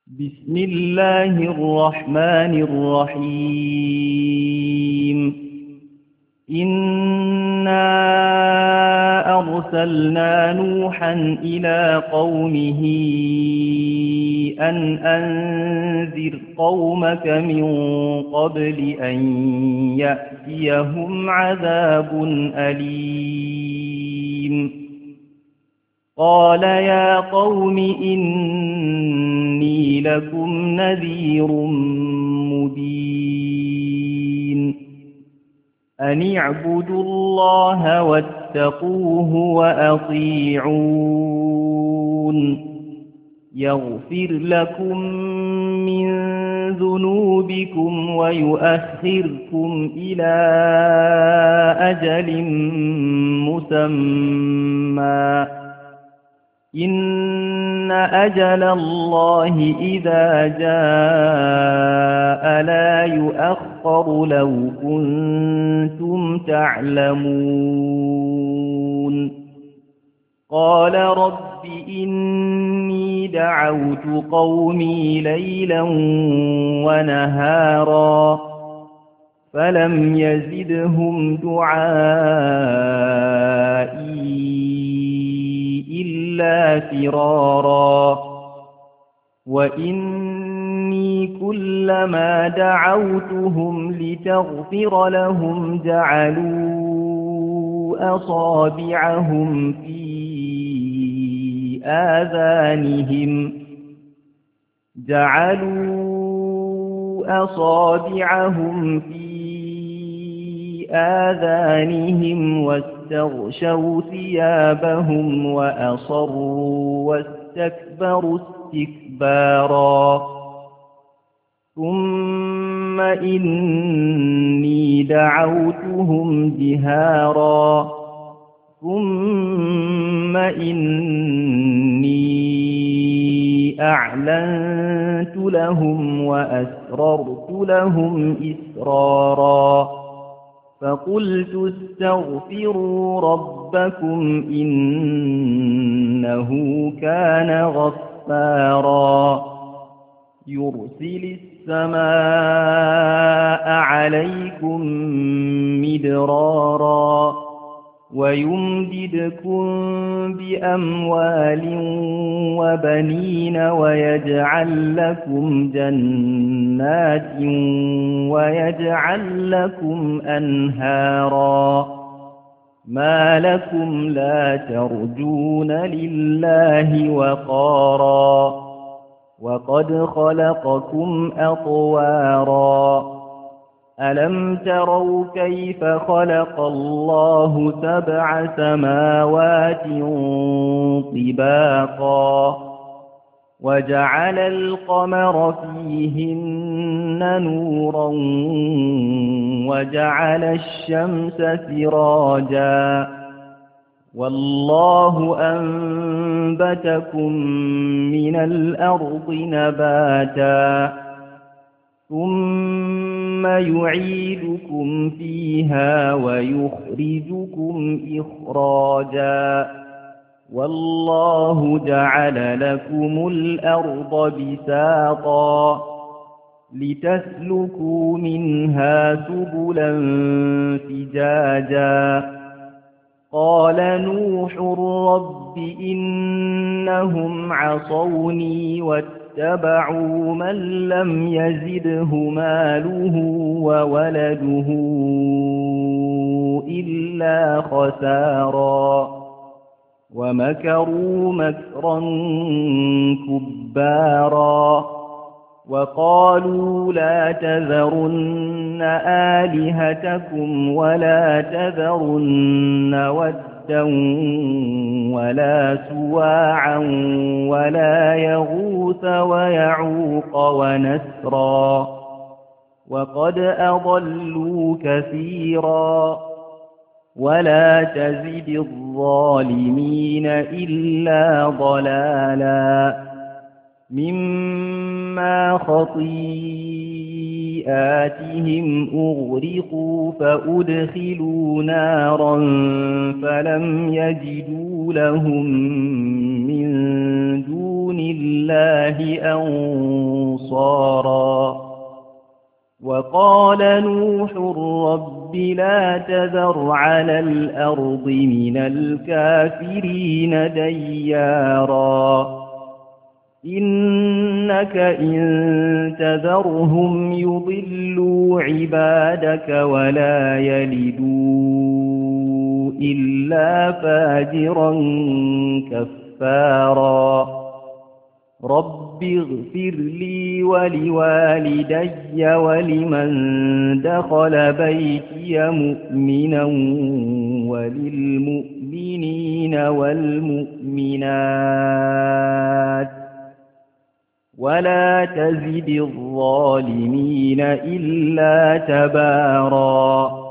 بسم الله الرحمن الرحيم إنا أرسلنا نوحا إلى قومه أن أنذر قومك من قبل أن يأتيهم عذاب أليم قال يا قوم إني لكم نذير مبين أن اعبدوا الله واتقوه وأطيعون يغفر لكم من ذنوبكم ويؤخركم إلى أجل مسمى إن أجل الله إذا جاء لا يؤخر لو كنتم تعلمون قال رب إني دعوت قومي ليلا ونهارا فلم يزدهم دعائي إلا فرارا وإني كلما دعوتهم لتغفر لهم جعلوا أصابعهم في آذانهم واستغشوا ثيابهم وأصروا واستكبروا استكبارا ثم إني دعوتهم جهارا ثم إني أعلنت لهم وأسررت لهم إسرارا فقلت استغفروا ربكم إنه كان غفارا يرسل السماء عليكم مدرارا ويمددكم بأموال وبنين ويجعل لكم جنات ويجعل لكم أنهارا ما لكم لا ترجون لله وقارا وقد خلقكم أطوارا ألم تروا كيف خلق الله 7 سماوات طباقا وجعل القمر فيهن نورا وجعل الشمس سراجا والله أنبتكم من الأرض نباتا ثم يعيدكم فيها ويخرجكم إخراجا والله جعل لكم الأرض بساطا لتسلكوا منها سبلا فجاجا قال نوح رب إنهم عصوني واتبعوا من لم يزده ماله وولده إلا خسارا ومكروا مكرا كبارا وقالوا لا تذرن آلهتكم ولا تذرن ودا ولا سواعا ولا يغوث ويعوق ونسرا وقد أضلوا كثيرا ولا تزد الظالمين إلا ضلالا مما خطيئاتهم سيئاتهم أغرقوا فأدخلوا نارا فلم يجدوا لهم من دون الله أنصارا وقال نوح رب لا تذر على الأرض من الكافرين ديارا إنك إن تذرهم يضلوا عبادك ولا يلدوا إلا فاجرا كفارا رب اغفر لي ولوالدي ولمن دخل بيتي مؤمنا وللمؤمنين والمؤمنات ولا تزد الظالمين إلا تباراً